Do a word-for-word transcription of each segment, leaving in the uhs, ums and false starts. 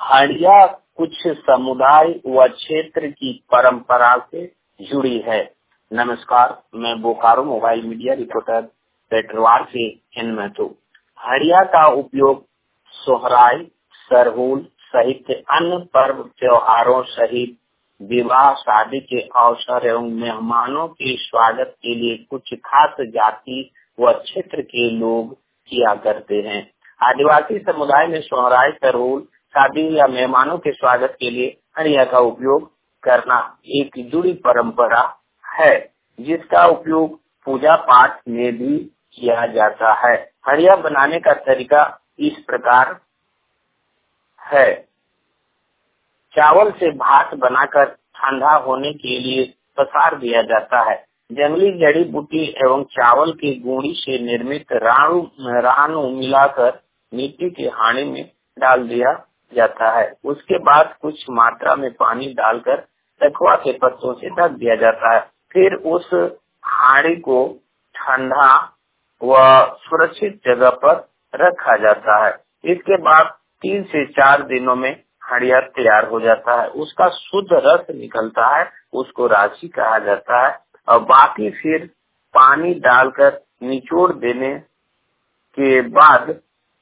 हड़िया कुछ समुदाय व क्षेत्र की परंपरा से जुड़ी है। नमस्कार, मैं Bokaro mobile media reporter Petarwar से एन महतो। हड़िया का उपयोग सोहराय, सरहुल सहित अन्य पर्व त्योहारों सहित विवाह शादी के अवसर एवं मेहमानों के स्वागत के लिए कुछ खास जाति व क्षेत्र के लोग किया करते हैं। आदिवासी समुदाय में सोहराय, सरहुल, शादी या मेहमानों के स्वागत के लिए हड़िया का उपयोग करना एक जुड़ी परंपरा है, जिसका उपयोग पूजा पाठ में भी किया जाता है। हड़िया बनाने का तरीका इस प्रकार है। चावल से भात बनाकर ठंडा होने के लिए पसार दिया जाता है। जंगली जड़ी बूटी एवं चावल की गुड़ी से निर्मित राणु राणु मिलाकर मिट्टी के हांडी में डाल दिया जाता है। उसके बाद कुछ मात्रा में पानी डालकर सखुआ के पत्तों से ढक दिया जाता है। फिर उस हांडी को ठंडा व सुरक्षित जगह पर रखा जाता है। इसके बाद तीन से चार दिनों में हड़िया तैयार हो जाता है। उसका शुद्ध रस निकलता है, उसको राशि कहा जाता है। और बाकी फिर पानी डालकर निचोड़ देने के बाद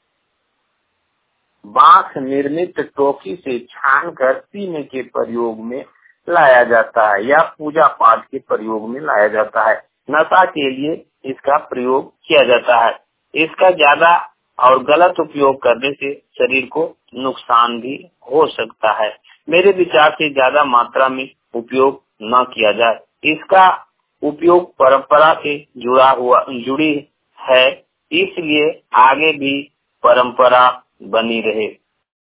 बांस निर्मित टोकी से छानकर पीने के प्रयोग में लाया जाता है या पूजा पाठ के प्रयोग में लाया जाता है। नशा के लिए इसका प्रयोग किया जाता है। इसका ज्यादा और गलत उपयोग करने से शरीर को नुकसान भी हो सकता है। मेरे विचार से ज्यादा मात्रा में उपयोग न किया जाए। इसका उपयोग परंपरा से जुड़ा हुआ जुड़ी है, इसलिए आगे भी परंपरा बनी रहे।